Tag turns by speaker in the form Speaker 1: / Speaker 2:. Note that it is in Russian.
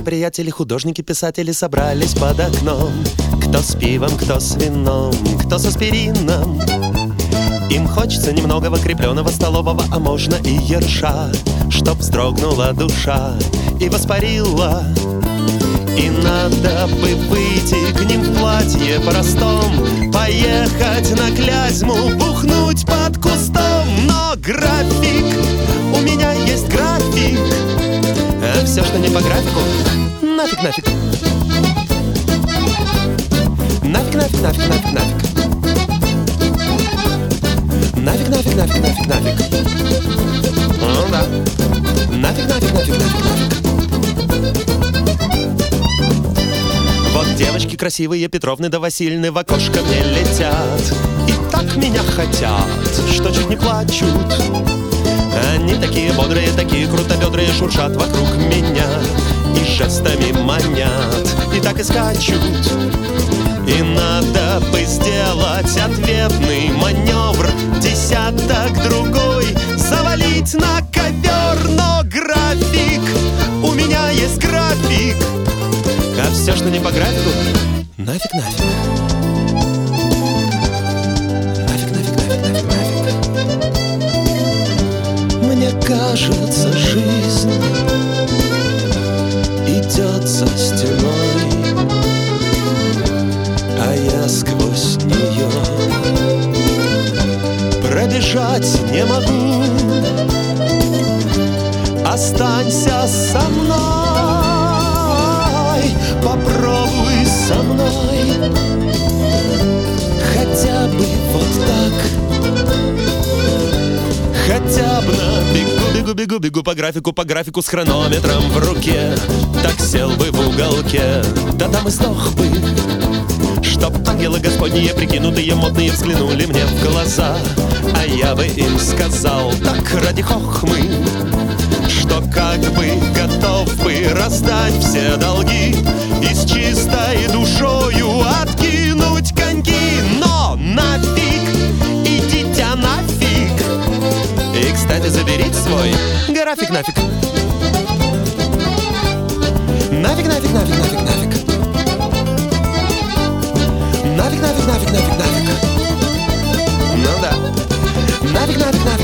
Speaker 1: Друзья, приятели, художники, писатели собрались под окном. Кто с пивом, кто с вином, кто с аспирином. Им хочется немного крепленого столового, а можно и ерша, чтоб вздрогнула душа и воспарила. И надо бы выйти к ним в платье простом, поехать на Клязьму, бухнуть под кустом. Но график, у меня есть график, а все, что не по графику, нафиг, нафиг. Нафиг, нафиг, нафиг, нафиг, нафиг. Нафиг, нафиг, нафиг, нафиг, нафиг. Ну да. Нафиг, нафиг, нафиг, нафиг, нафиг. Вот девочки красивые, Петровны да Васильны, в окошко мне летят и так меня хотят, что чуть не плачут. Они такие бодрые, такие крутобедрые, шуршат вокруг меня и жестами манят, и так и скачут. И надо бы сделать ответный маневр, десяток другой завалить на ковер. Но график, у меня есть график, а все, что не по графику, нафиг, нафиг. Нафиг, нафиг, нафиг, нафиг, нафиг. Мне кажется, жизнь идет за стеной, а я сквозь нее пробежать не могу. Останься со мной, попробуй со мной, хотя бы вот так, хотя бы на бегу, бегу, бегу, бегу по графику с хронометром в руке. Так сел бы в уголке, да там и сдох бы, чтоб ангелы господние, прикинутые модные, взглянули мне в глаза. А я бы им сказал так ради хохмы, что как бы готов бы раздать все долги и с чистой душою откинуть коньки. Но нафиг, идите нафиг. И, кстати, заберите свой график нафиг. Нафиг, нафиг, нафиг, нафиг, нафиг. Нафиг, нафиг, нафиг, нафиг, нафиг. Ну да. Нафиг, нафиг, нафиг.